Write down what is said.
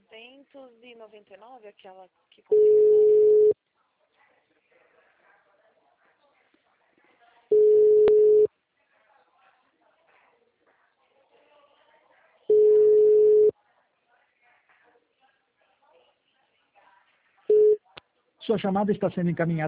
299, aquela que começou. Sua chamada está sendo encaminhada.